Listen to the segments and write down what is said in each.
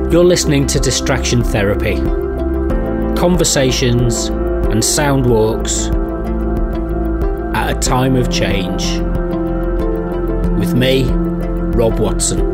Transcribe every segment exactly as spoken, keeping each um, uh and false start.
You're listening to Distraction Therapy. Conversations and sound walks at a time of change. With me, Rob Watson.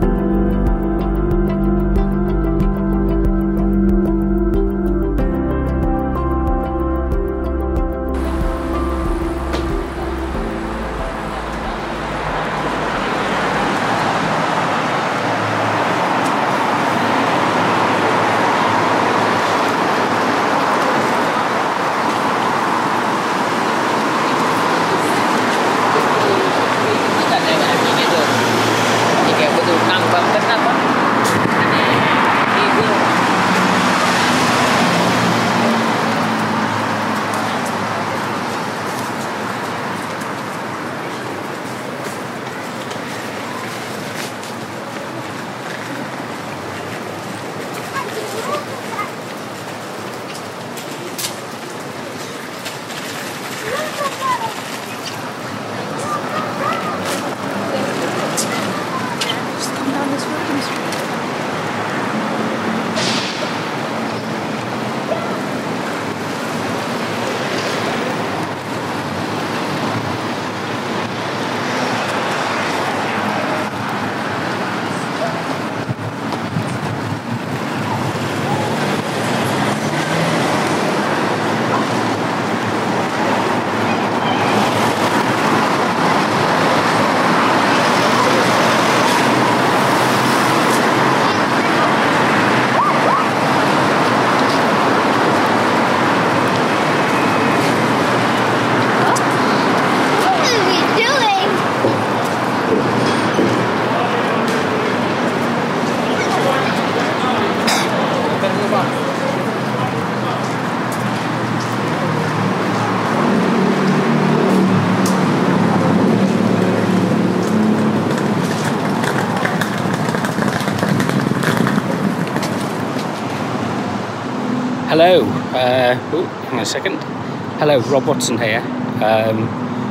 Hello, uh, oh, hang on a second. Hello, Rob Watson here. Um,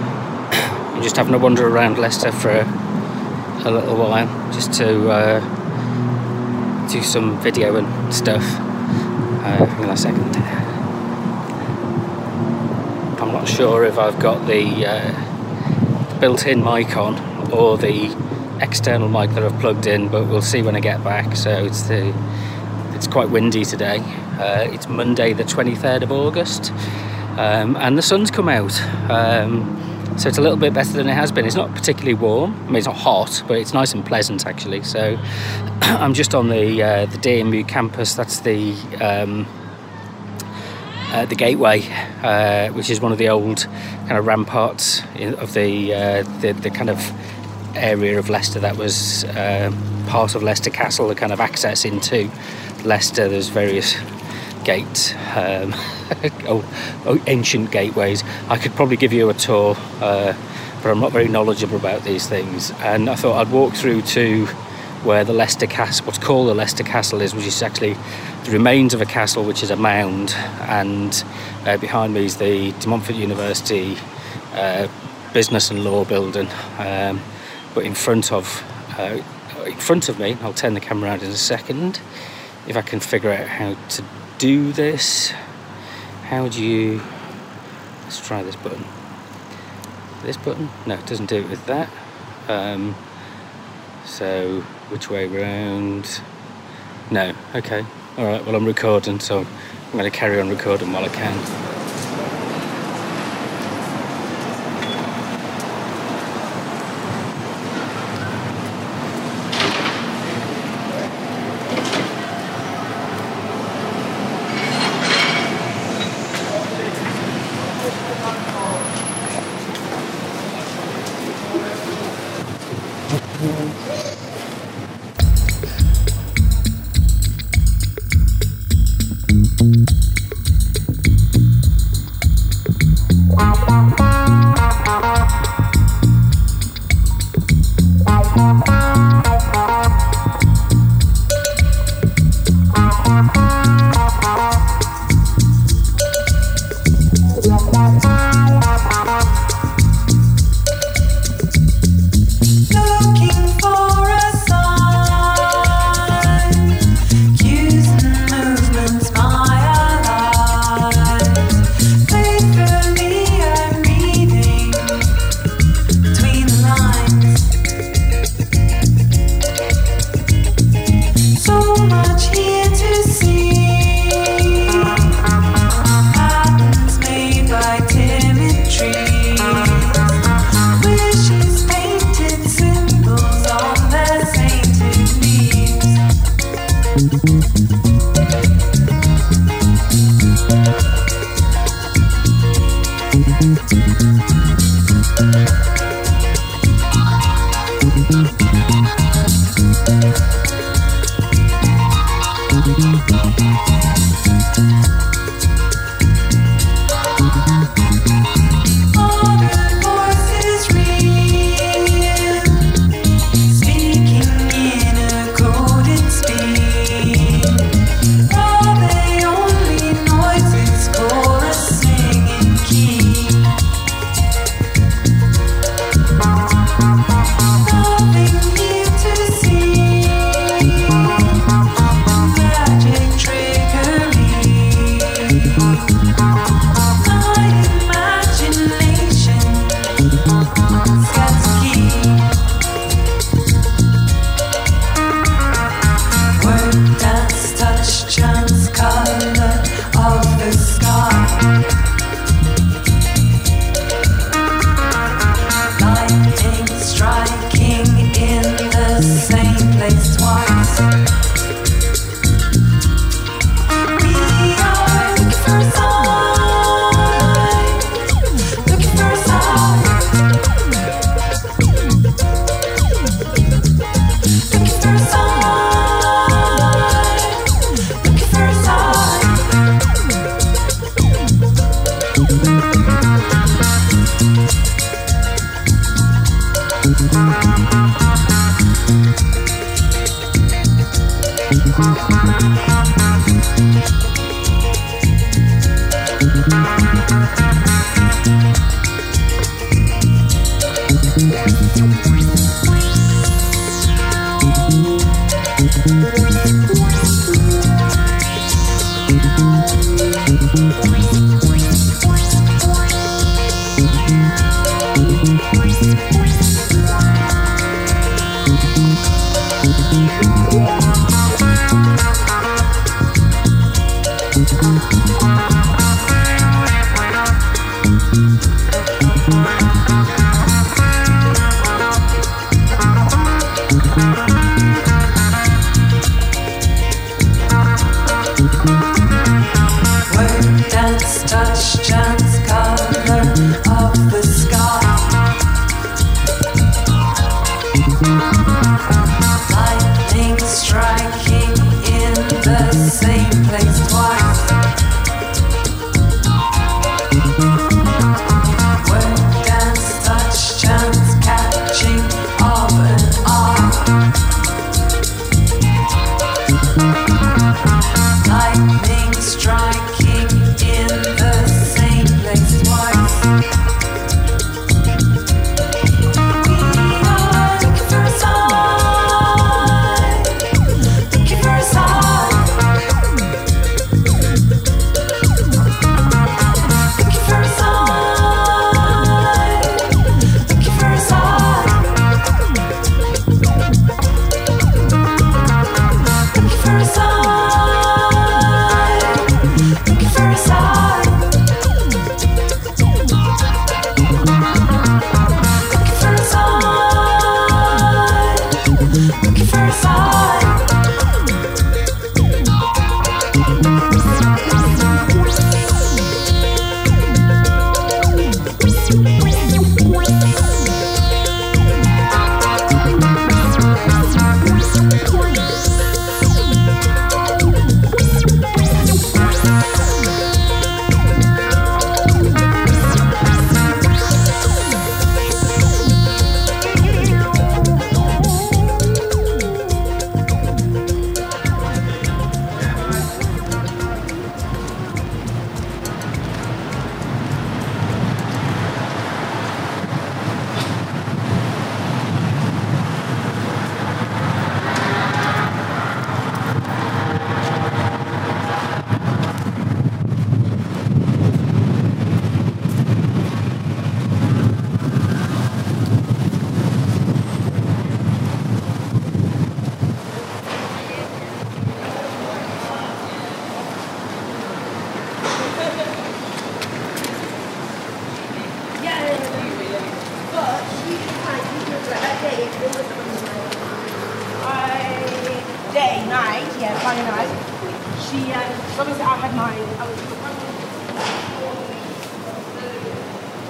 I'm just having a wander around Leicester for a, a little while, just to uh, do some video and stuff. Uh, hang on a second. I'm not sure if I've got the uh, built-in mic on or the external mic that I've plugged in, but we'll see when I get back. So it's the it's quite windy today. Uh, it's Monday the twenty-third of August, um, and the sun's come out, um, so it's a little bit better than it has been. It's not particularly warm. I mean, it's not hot, but it's nice and pleasant actually. So I'm just on the uh, the D M U campus. That's the um, uh, the Gateway, uh, which is one of the old kind of ramparts of the uh, the, the kind of area of Leicester that was uh, part of Leicester Castle, the kind of access into Leicester. There's various gates, um, oh, oh, ancient gateways. I could probably give you a tour, uh, but I'm not very knowledgeable about these things. And I thought I'd walk through to where the Leicester Castle, what's called the Leicester Castle is, which is actually the remains of a castle, which is a mound. And uh, behind me is the De Montfort University uh, Business and Law Building. Um, but in front of, uh, in front of me, I'll turn the camera around in a second, if I can figure out how to do this. How do you, let's try this button. This button? No, it doesn't do it with that. Um, so which way round? No, okay. All right, well, I'm recording, so I'm going to carry on recording while I can. Striking in the same place twice.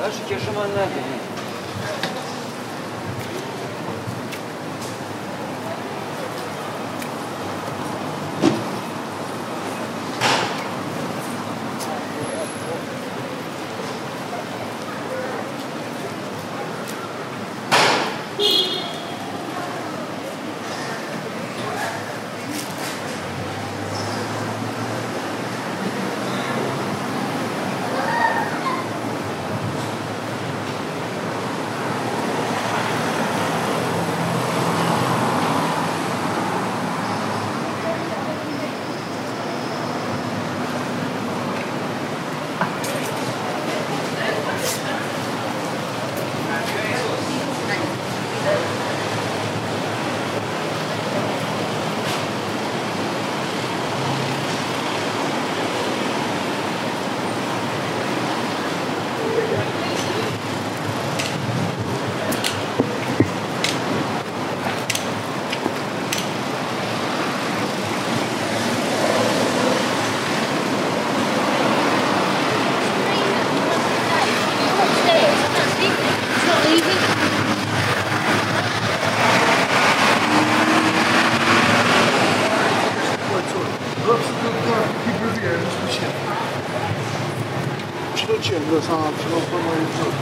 Acho que é chamar nada. Ciągle sama przyniosła moje wzór.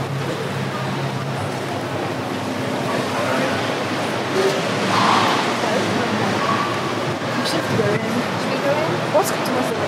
What's good to us?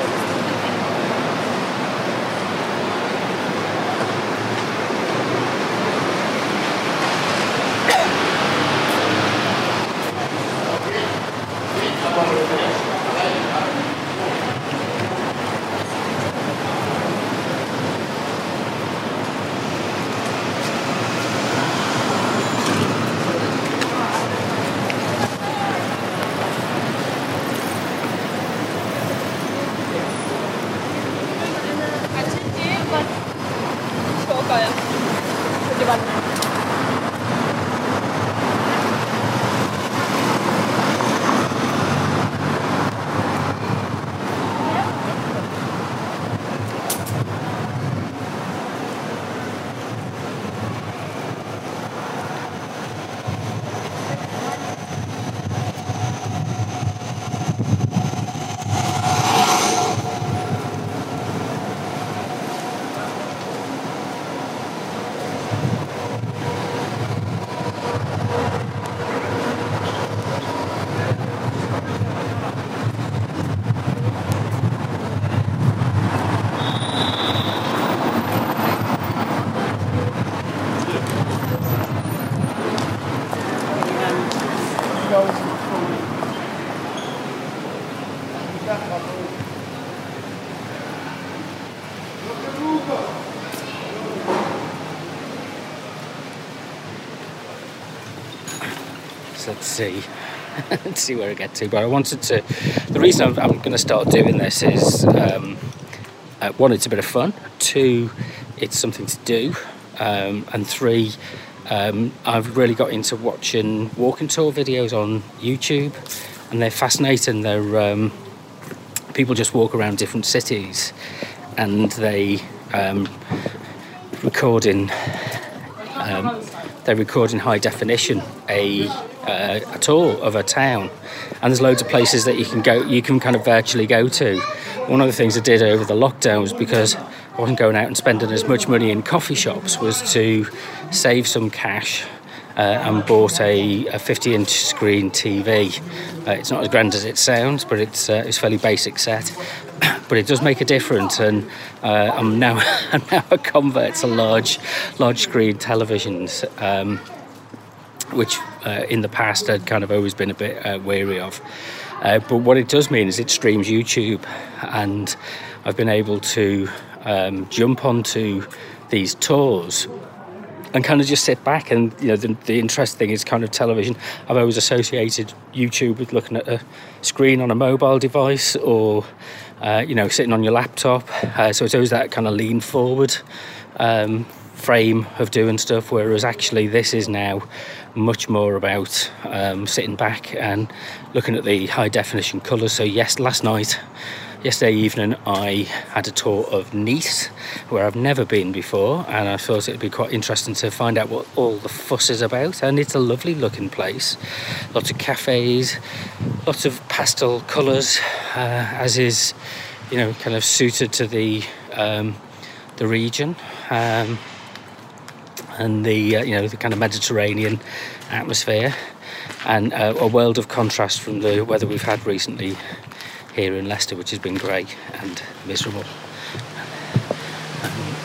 So let's see, let's see where I get to. But I wanted to. The reason I'm, I'm going to start doing this is um, uh, one, it's a bit of fun. Two, it's something to do, um, and three, um, I've really got into watching walking tour videos on YouTube, and they're fascinating. They're um, people just walk around different cities, and they um, record in. Um, they record in high definition a uh, a tour of a town, and there's loads of places that you can go. You can kind of virtually go to. One of the things I did over the lockdown was because I wasn't going out and spending as much money in coffee shops, was to save some cash uh, and bought a, a fifty inch screen T V. Uh, it's not as grand as it sounds, but it's uh, it's a fairly basic set. But it does make a difference, and uh, I'm now I'm now a convert to large large screen televisions, um, which uh, in the past I'd kind of always been a bit uh, wary of. Uh, but what it does mean is it streams YouTube, and I've been able to um, jump onto these tours and kind of just sit back. And you know, the, the interesting thing is kind of television. I've always associated YouTube with looking at a screen on a mobile device, or uh, you know, sitting on your laptop. Uh, so it's always that kind of lean forward um, frame of doing stuff. Whereas actually, this is now much more about um, sitting back and looking at the high definition colours. So yes, last night Yesterday evening I had a tour of Nice, where I've never been before, and I thought it'd be quite interesting to find out what all the fuss is about. And it's a lovely looking place, lots of cafes, lots of pastel colours, uh, as is, you know, kind of suited to the um, the region, um, and the uh, you know, the kind of Mediterranean atmosphere, and uh, a world of contrast from the weather we've had recently here in Leicester, which has been grey and miserable. Um,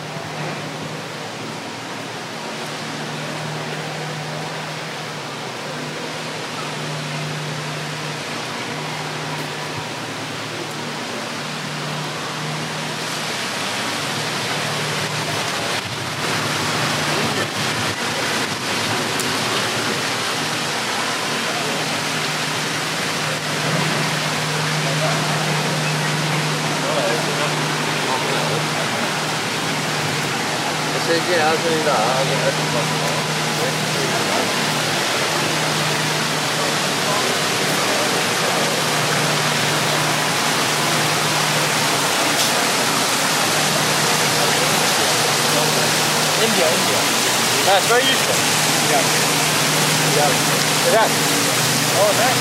India, India. That's very useful. Yeah. Yeah. That. Oh, that.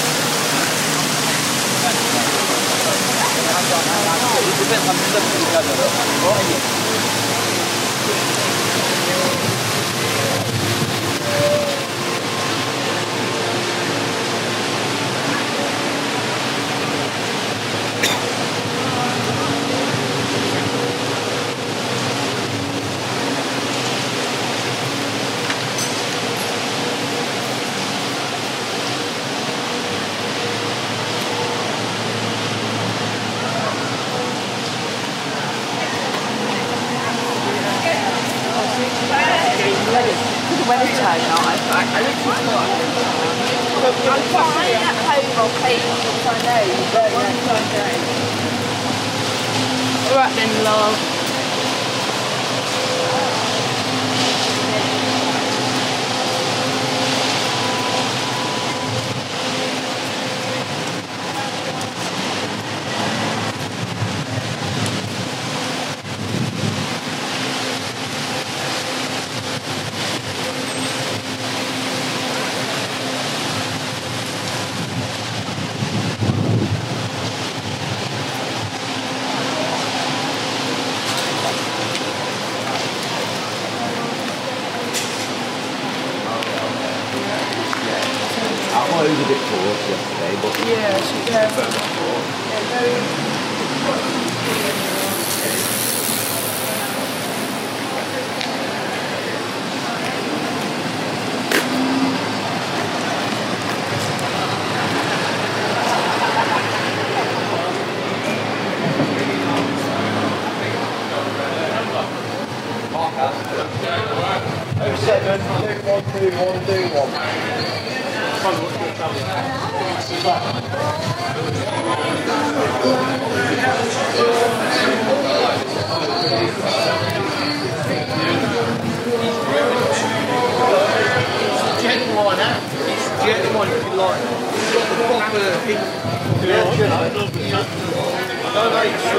Weather tone, I, I, I literally thought I'm fine at home or paid I know, but alright then, love. I was a bit close yesterday, but Yeah, she's yeah, very. oh seven, two one two one two one. Jet one, eh? Jet one, if you like. No, no, you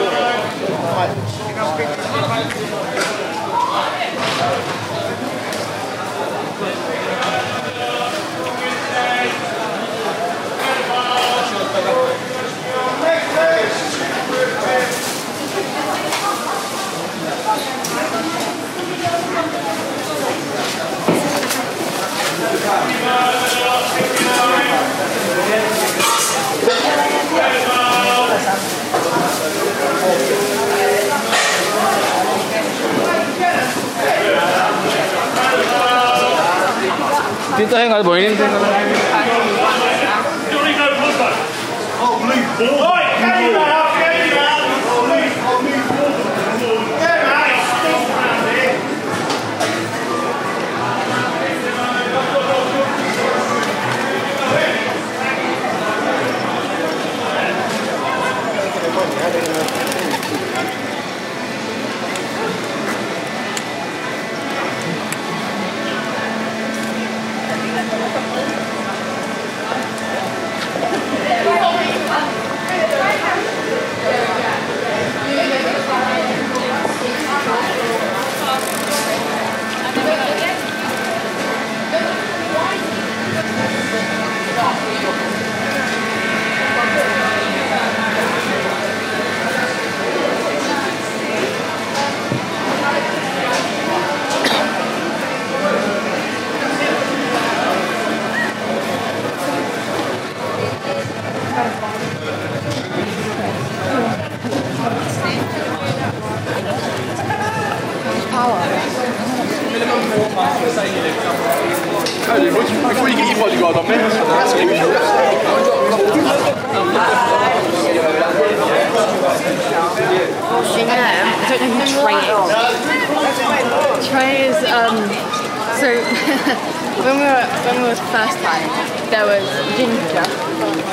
Dito tayo nga boy, dito. Oh, leave ball. Oi, get him out, get him out. Oh, leave, oh, leave ball. Yeah, mate, stop around here. Before you get your bodyguard on me, that's good. You know, I don't know who Trey is. Trey is, um, so when we were, when we were first time, there was Ginger.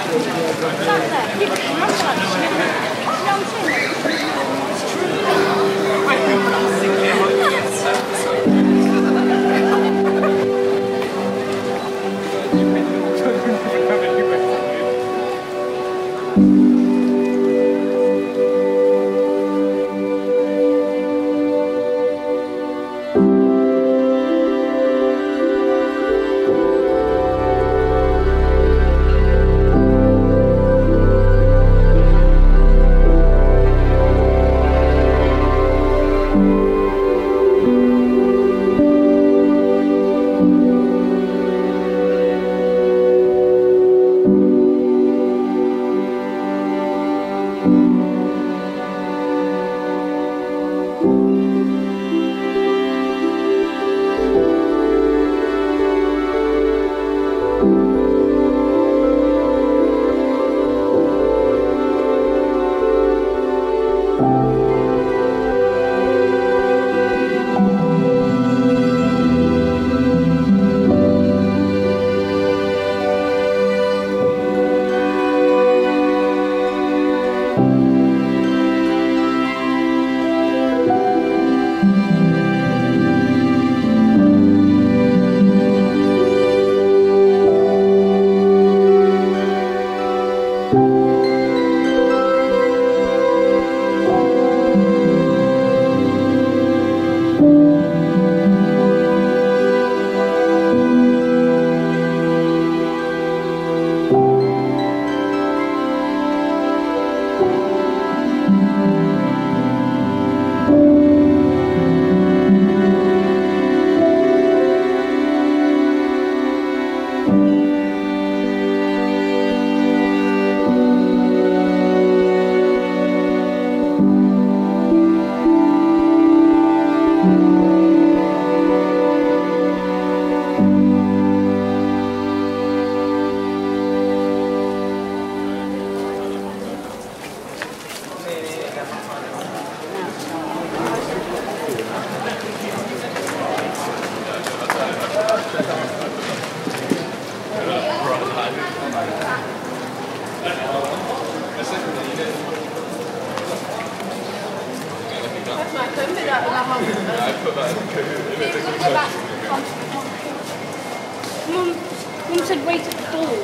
Mum, Mum said wait at the door.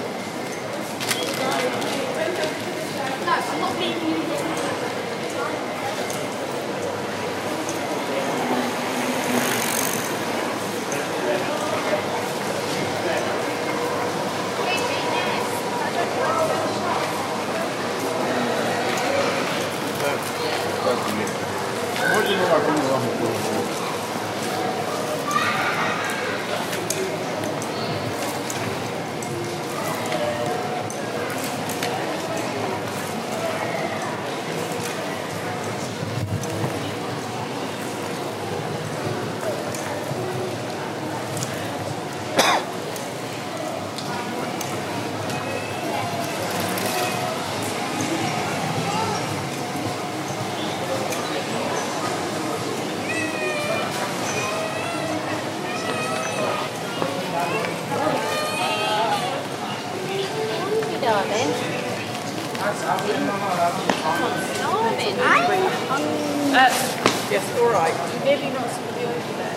No, I'm not being used. What do you know about the Yes, all right. Maybe not somebody over there.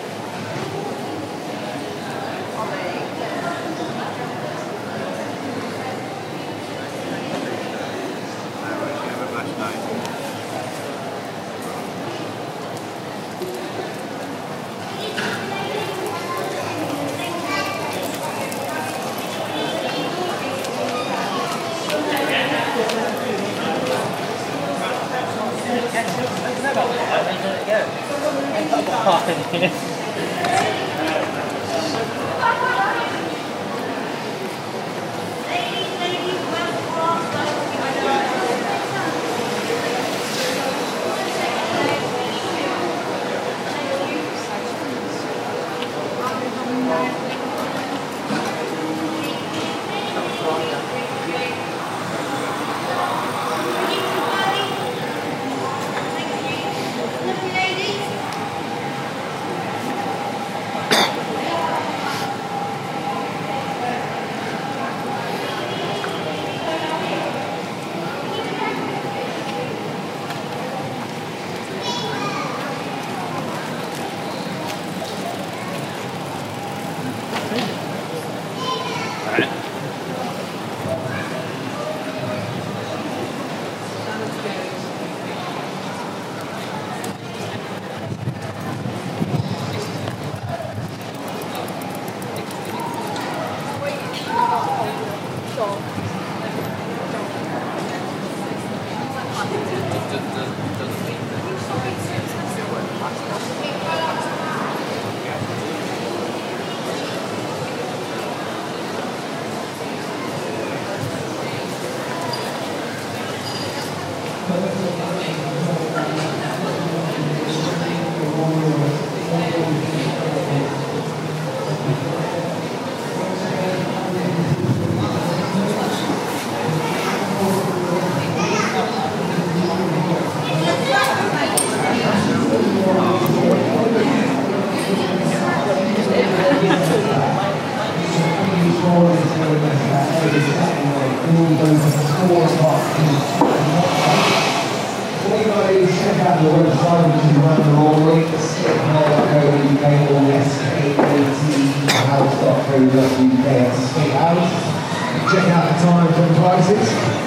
Check out the website, which is run the wrong link, skip dot co dot U K or S K A T house dot co dot U K. That's Skate House. Check out the times and prices.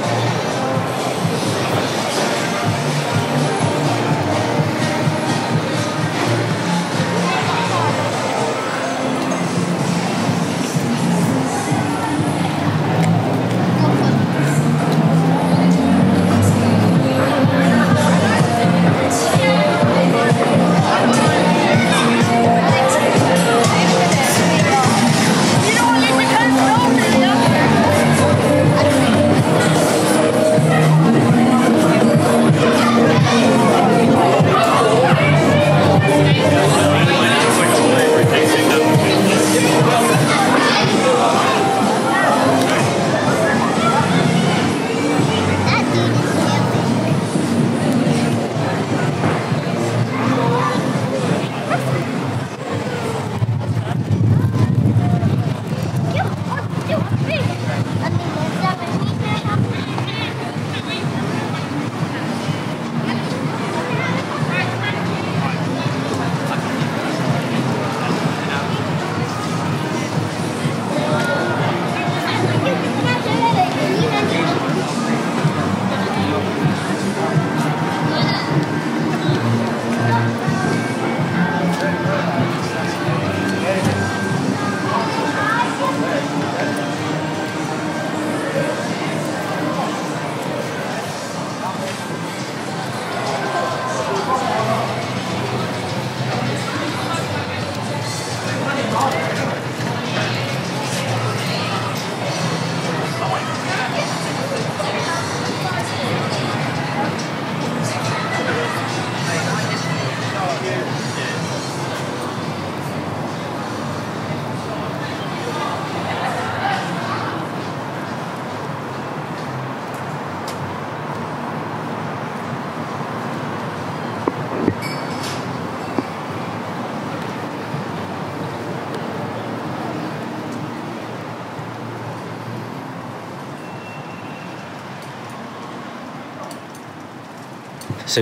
So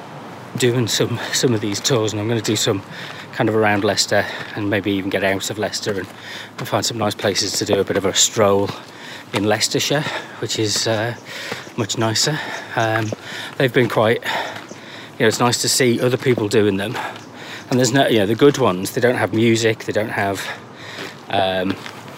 doing some some of these tours, and I'm going to do some kind of around Leicester and maybe even get out of Leicester and, and find some nice places to do a bit of a stroll in Leicestershire, which is uh, much nicer. Um, they've been quite, you know, it's nice to see other people doing them, and there's no, you know, the good ones, they don't have music, they don't have um,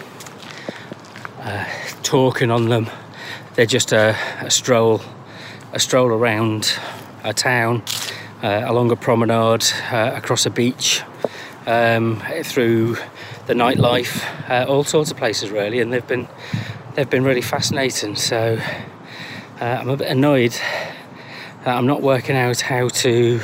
uh, talking on them, they're just a, a stroll a stroll around a town, uh, along a promenade, uh, across a beach, um, through the nightlife, uh, all sorts of places really, and they've been they've been really fascinating. So uh, I'm a bit annoyed that I'm not working out how to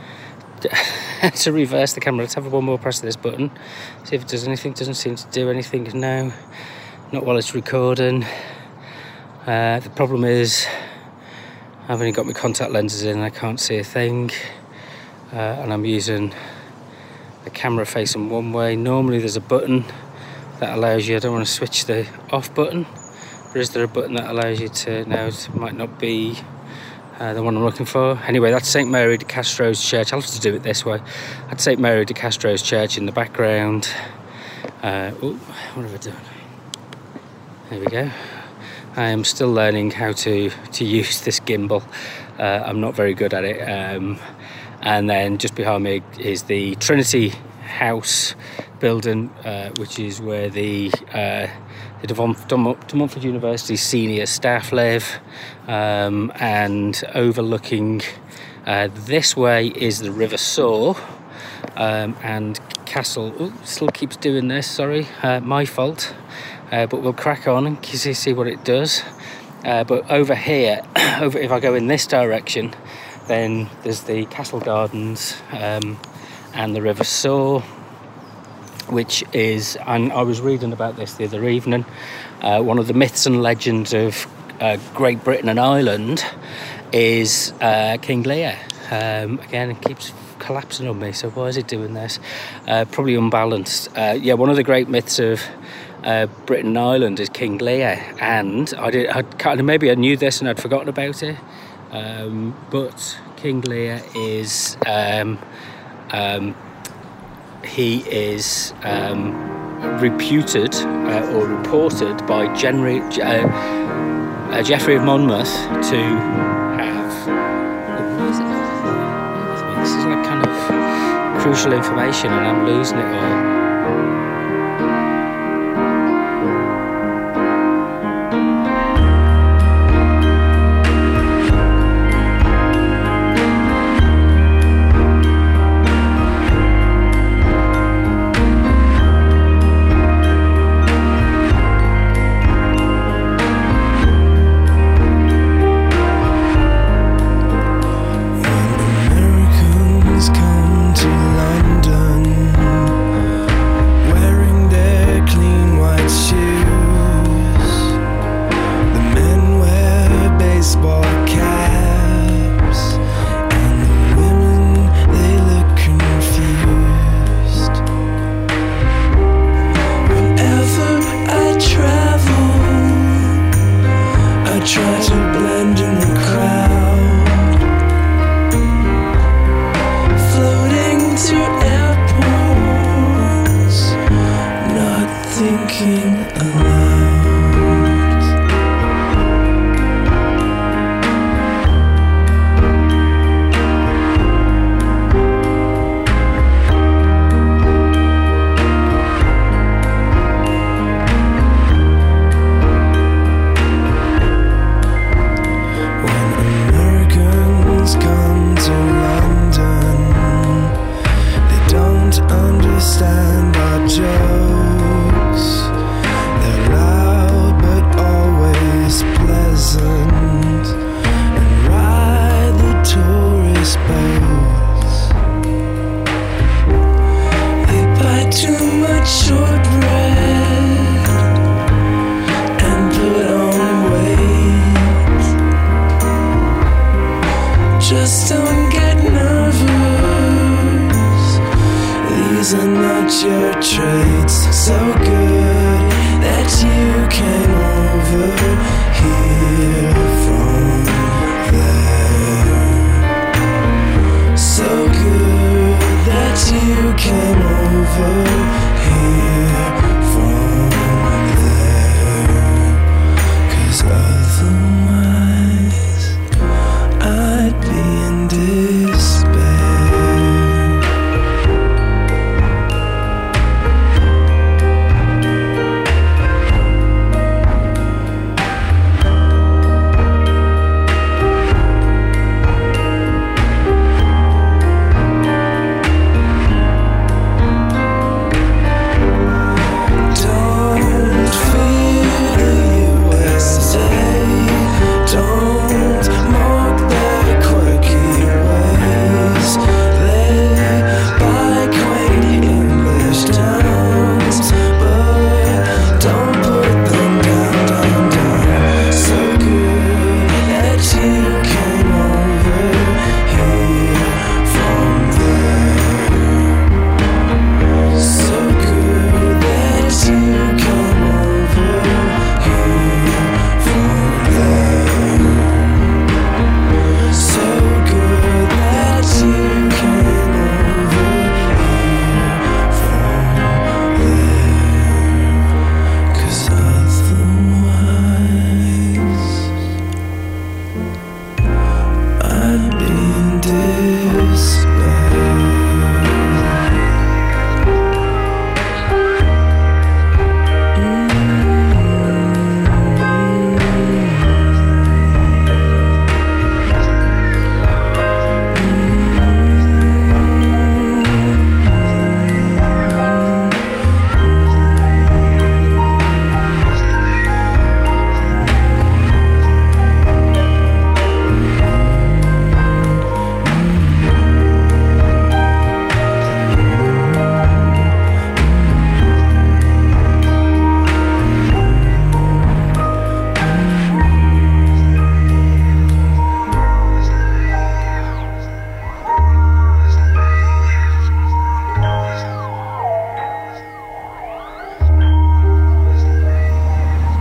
to reverse the camera. Let's have one more press of this button, see if it does anything. Doesn't seem to do anything. No, not while it's recording. Uh, the problem is I've only got my contact lenses in and I can't see a thing, uh, and I'm using the camera facing one way. Normally there's a button that allows you, I don't want to switch the off button, but is there a button that allows you to, now it might not be uh, the one I'm looking for. Anyway, that's Saint Mary de Castro's Church. I'll have to do it this way. That's Saint Mary de Castro's Church in the background. Uh, oh, what have I done? There we go. I am still learning how to, to use this gimbal. Uh, I'm not very good at it. Um, and then just behind me is the Trinity House building, uh, which is where the, uh, the De Montfort University senior staff live. Um, and overlooking uh, this way is the River Soar, um, and Castle. Oh, still keeps doing this, sorry, uh, my fault. Uh, but we'll crack on and see what it does. Uh, but over here, over if I go in this direction, then there's the Castle Gardens, um, and the River Soar, which is, and I was reading about this the other evening, uh, one of the myths and legends of uh, Great Britain and Ireland is uh, King Lear. Um, again, it keeps collapsing on me, so why is it doing this? Uh, probably unbalanced. Uh, yeah, one of the great myths of uh, Britain and Ireland is King Lear, and I did, I'd kind of, maybe I knew this and I'd forgotten about it, um, but King Lear is, um, um, he is um, reputed uh, or reported by Genry, uh, uh, Geoffrey of Monmouth to have, what is it? This is like kind of crucial information and I'm losing it all.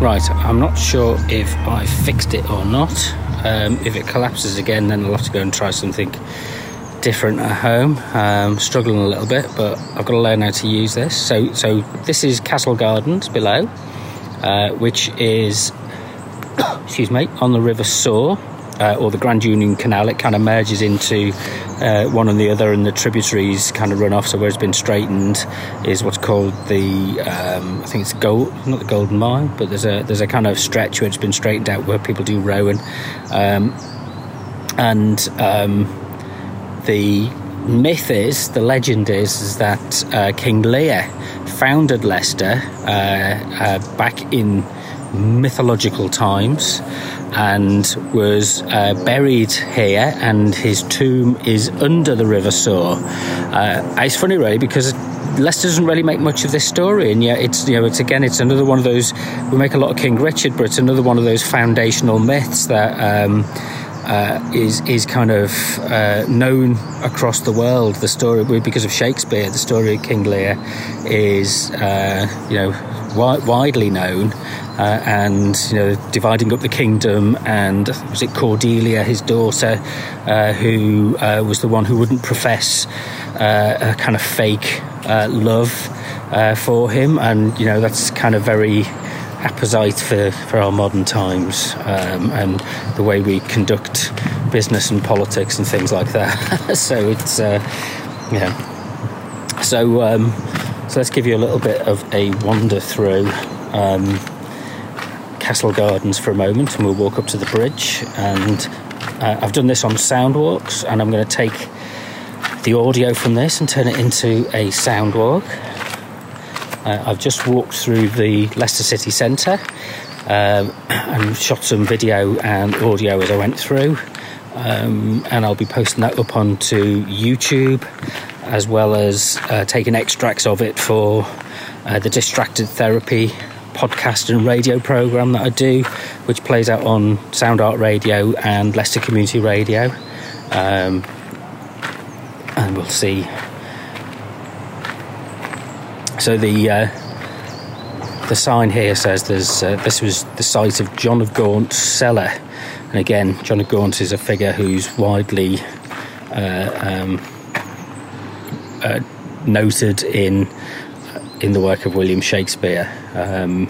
Right, I'm not sure if I fixed it or not. Um, if it collapses again, then I'll have to go and try something different at home. Um, struggling a little bit, but I've got to learn how to use this. So, so this is Castle Gardens below, uh, which is, excuse me, on the River Soar, uh, or the Grand Union Canal. It kind of merges into uh, one and the other, and the tributaries kind of run off. So where it's been straightened is what's called the, um, I think it's gold, not the Golden Mile, but there's a there's a kind of stretch where it's been straightened out where people do rowing, um, and um, the myth is, the legend is, is that uh, King Lear founded Leicester uh, uh, back in mythological times and was uh, buried here, and his tomb is under the River Soar. Uh, it's funny, really, because Leicester doesn't really make much of this story, and yet it's, you know, it's again, it's another one of those, we make a lot of King Richard, but it's another one of those foundational myths that um, uh, is is kind of uh, known across the world. The story, because of Shakespeare, the story of King Lear is, uh, you know, wi- widely known. Uh, and, you know, dividing up the kingdom, and was it Cordelia, his daughter, uh, who uh, was the one who wouldn't profess uh, a kind of fake uh, love uh, for him, and, you know, that's kind of very apposite for, for our modern times, um, and the way we conduct business and politics and things like that. So it's, uh, yeah. So, um, so let's give you a little bit of a wander through Um, Castle Gardens for a moment, and we'll walk up to the bridge. And uh, I've done this on sound walks, and I'm going to take the audio from this and turn it into a sound walk. Uh, I've just walked through the Leicester City Centre um, and shot some video and audio as I went through, um, and I'll be posting that up onto YouTube, as well as uh, taking extracts of it for uh, the Distracted Therapy podcast and radio programme that I do, which plays out on Sound Art Radio and Leicester Community Radio, um, and we'll see. So the uh, the sign here says there's uh, this was the site of John of Gaunt's cellar, and again, John of Gaunt is a figure who's widely uh, um, uh, noted in in the work of William Shakespeare. Um,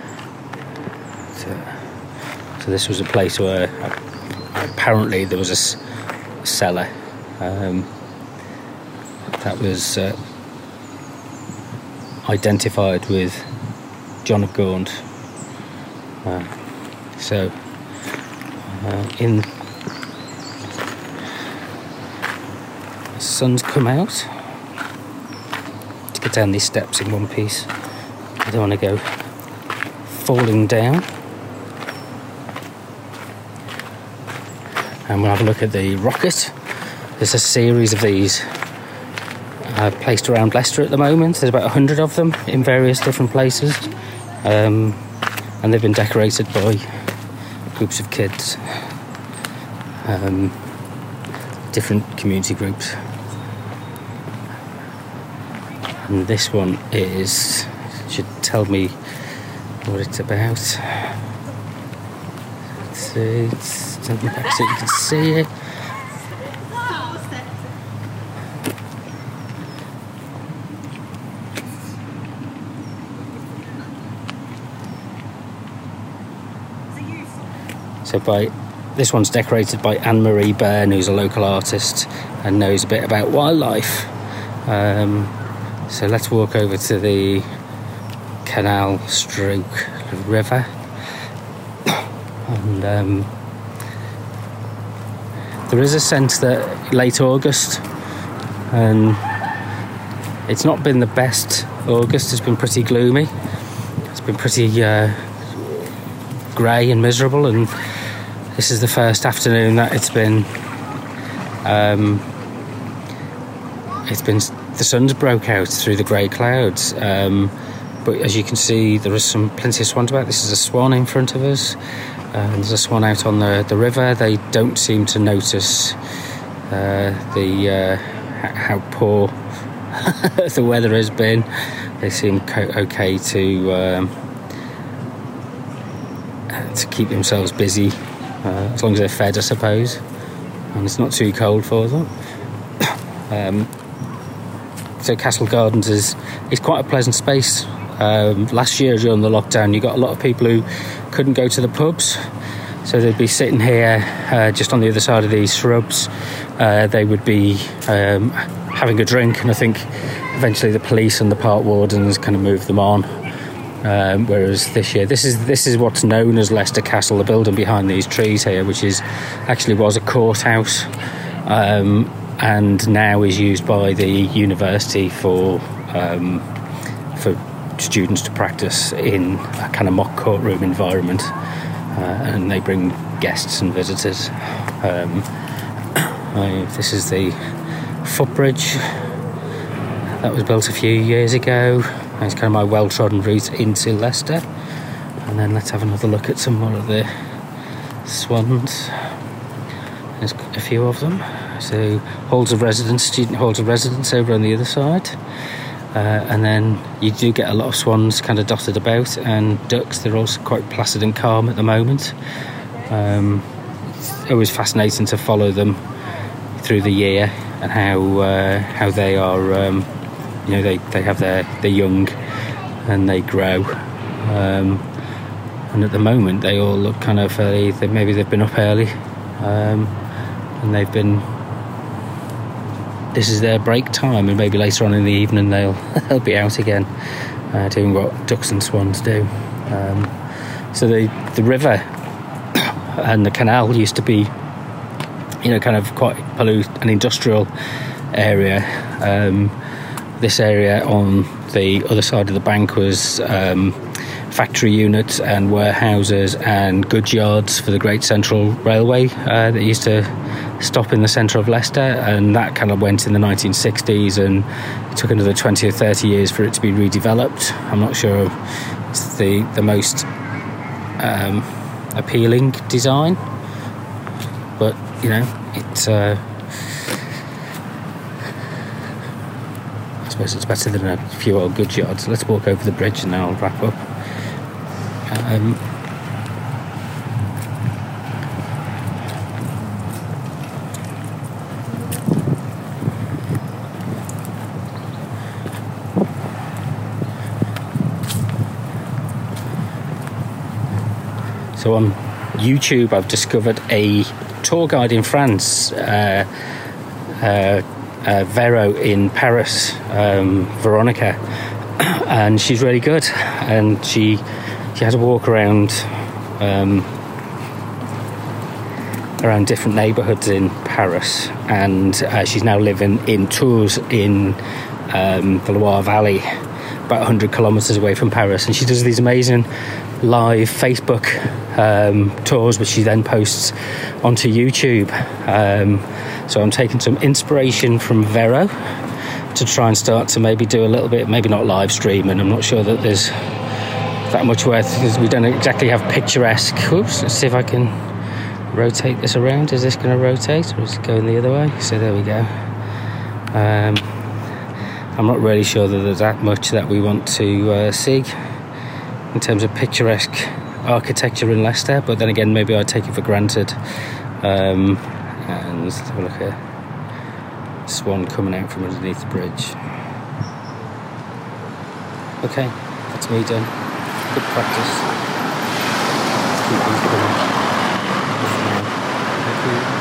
so, so this was a place where uh, apparently there was a, s- a cellar um, that was uh, identified with John of Gaunt. Uh, so uh, in the sun's come out. To get down these steps in one piece, I don't want to go falling down. And we'll have a look at the rocket. There's a series of these uh, placed around Leicester at the moment. There's about a hundred of them in various different places, um, and they've been decorated by groups of kids, um, different community groups. And this one is, should tell me what it's about. Let's see, it's turn me back so you can see it. So by this one's decorated by Anne-Marie Byrne, who's a local artist and knows a bit about wildlife. Um, So let's walk over to the canal stroke river, and um, there is a sense that late August, and it's not been the best August. It's been pretty gloomy. It's been pretty uh, grey and miserable, and this is the first afternoon that it's been um, it's been the sun's broke out through the grey clouds, um, but as you can see, there is some plenty of swans about. This is a swan in front of us, uh, and there's a swan out on the, the river. They don't seem to notice uh, the uh, how poor the weather has been. They seem co- okay to um, to keep themselves busy, uh, as long as they're fed, I suppose, and it's not too cold for them. um, so Castle Gardens is, is quite a pleasant space. Um, last year during the lockdown, you got a lot of people who couldn't go to the pubs, so they'd be sitting here uh, just on the other side of these shrubs. Uh, they would be um, having a drink, and I think eventually the police and the park wardens kind of moved them on. Um, whereas this year, this is this is what's known as Leicester Castle, the building behind these trees here, which is actually was a courthouse, um, and now is used by the university for um, for students to practice in a kind of mock courtroom environment, uh, and they bring guests and visitors. Um, I, this is the footbridge that was built a few years ago. It's kind of my well-trodden route into Leicester. And then let's have another look at some more of the swans. There's a few of them. So halls of residence, student halls of residence over on the other side. Uh, and then you do get a lot of swans kind of dotted about, and ducks. They're also quite placid and calm at the moment. Um, it's always fascinating to follow them through the year and how uh, how they are. Um, you know, they, they have their their young and they grow. Um, and at the moment, they all look kind of fairly. They, maybe they've been up early, um, and they've been. This is their break time, and maybe later on in the evening they'll they'll be out again, uh, doing what ducks and swans do. Um, so the the river and the canal used to be, you know, kind of quite polluted, an industrial area. Um, this area on the other side of the bank was um, factory units and warehouses and goods yards for the Great Central Railway uh, that used to stop in the centre of Leicester, and that kind of went in the nineteen sixties, and it took another twenty or thirty years for it to be redeveloped. I'm not sure it's the, the most um, appealing design, but, you know, it's uh, I suppose it's better than a few old goods yards. Let's walk over the bridge and then I'll wrap up. Um, So on YouTube, I've discovered a tour guide in France, uh, uh, uh, Vero in Paris, um, Veronica, and she's really good. And she she has a walk around um, around different neighbourhoods in Paris, and uh, she's now living in Tours in um, the Loire Valley, about one hundred kilometres away from Paris, and she does these amazing live Facebook um, tours, which she then posts onto YouTube. Um, so I'm taking some inspiration from Vero to try and start to maybe do a little bit, maybe not live streaming. I'm not sure that there's that much worth, because we don't exactly have picturesque. Oops, let's see if I can rotate this around. Is this going to rotate, or is it going the other way? So there we go. Um, I'm not really sure that there's that much that we want to uh, see in terms of picturesque architecture in Leicester, but then again, maybe I take it for granted. Um, and let's have a look at swan coming out from underneath the bridge. Okay, that's me done. Good practice. Let's keep these coming. Thank you.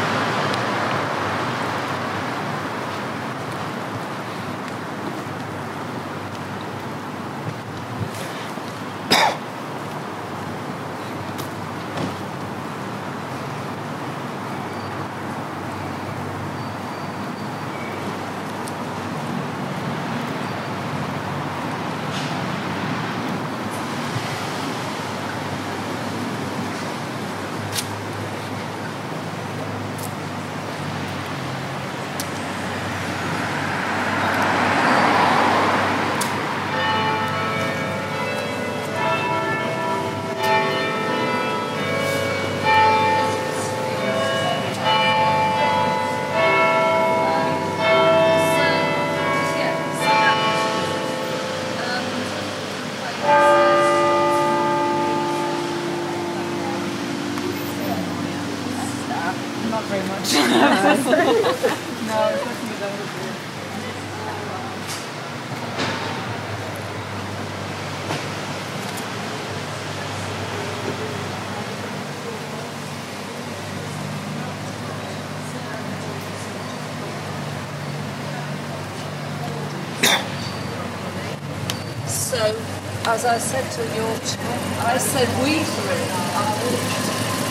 also, as I said to your chair, I said we three are fortunate.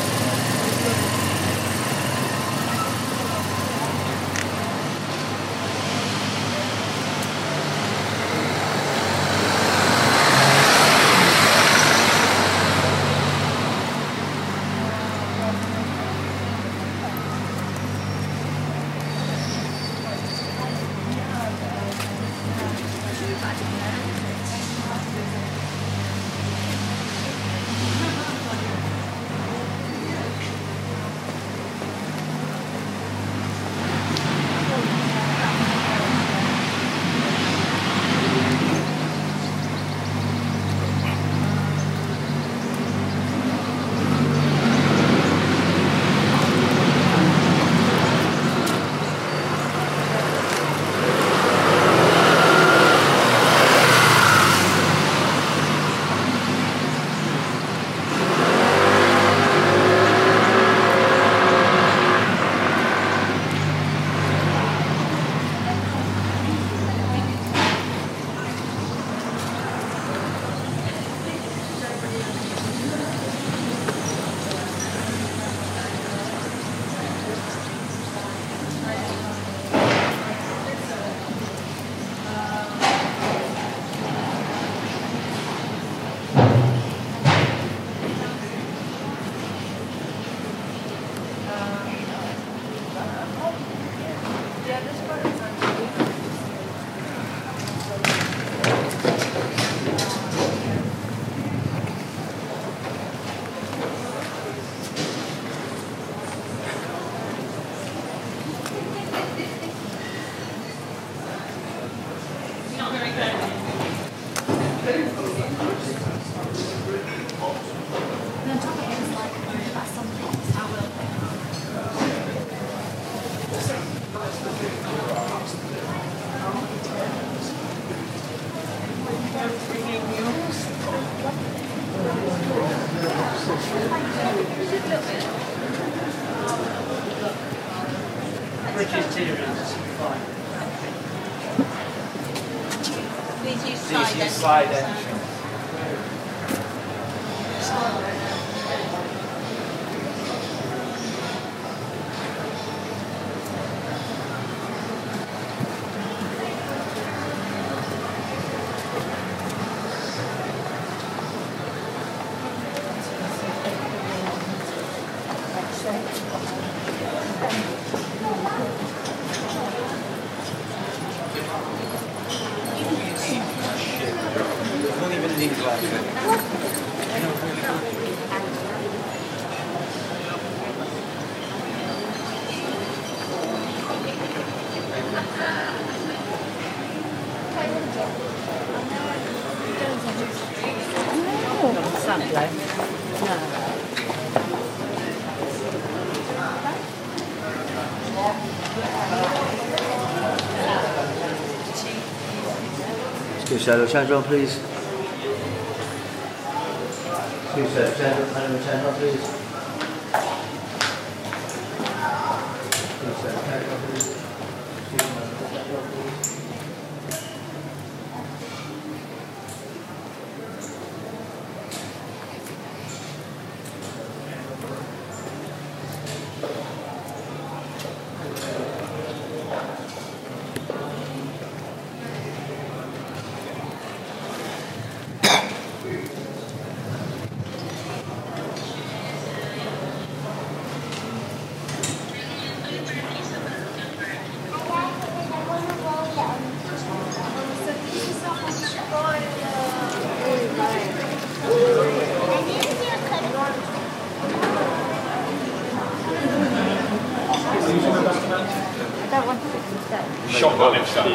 Please use Please use side entrance. Excuse shadow channel, please. Excuse shadow channel, channel, channel, please. Excuse shadow channel, please. Excuse shadow channel, please. Shotgun himself.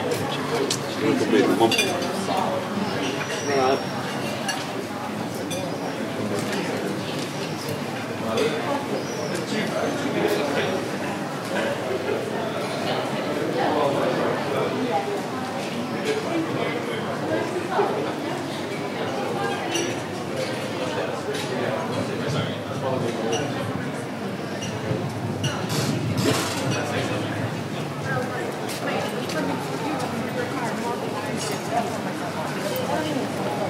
Thank you.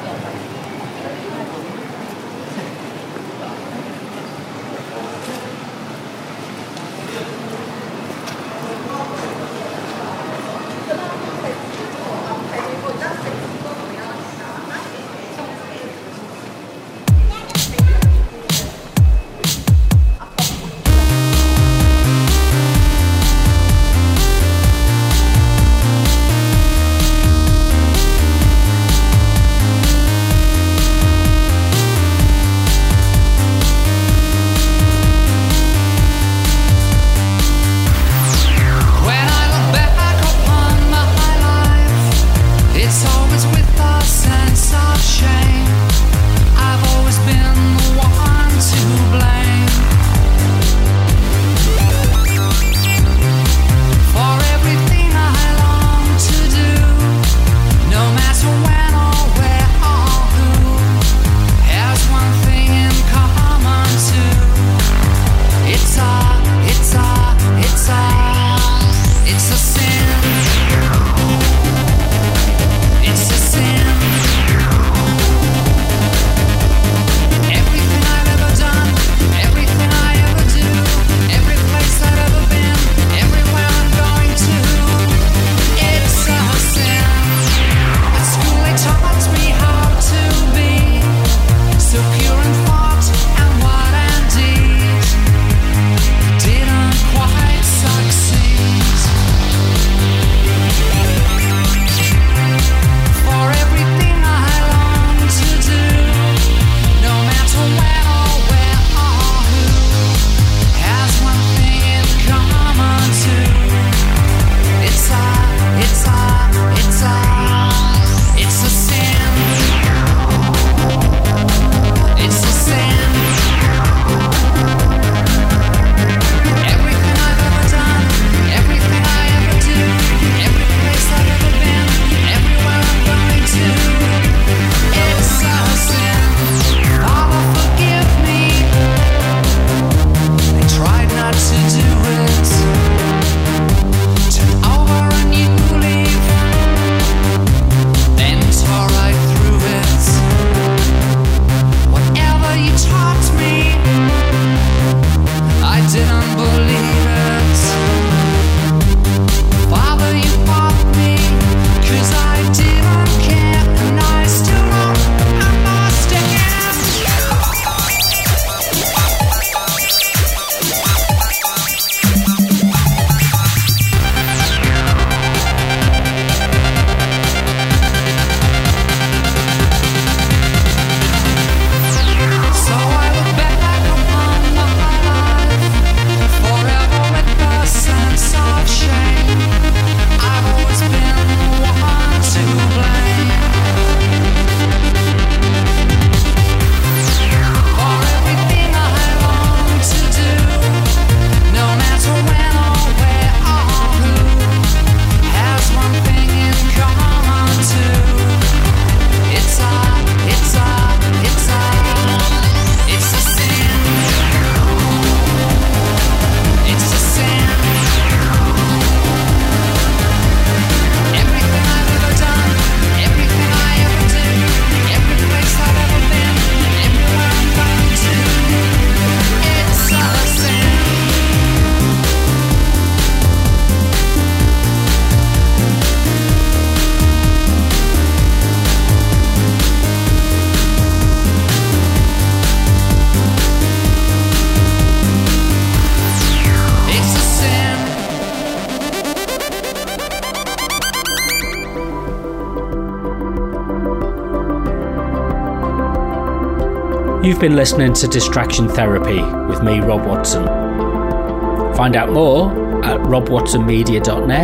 You've been listening to Distraction Therapy with me, Rob Watson. Find out more at rob watson media dot net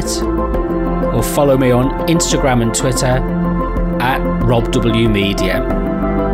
or follow me on Instagram and Twitter at rob w media.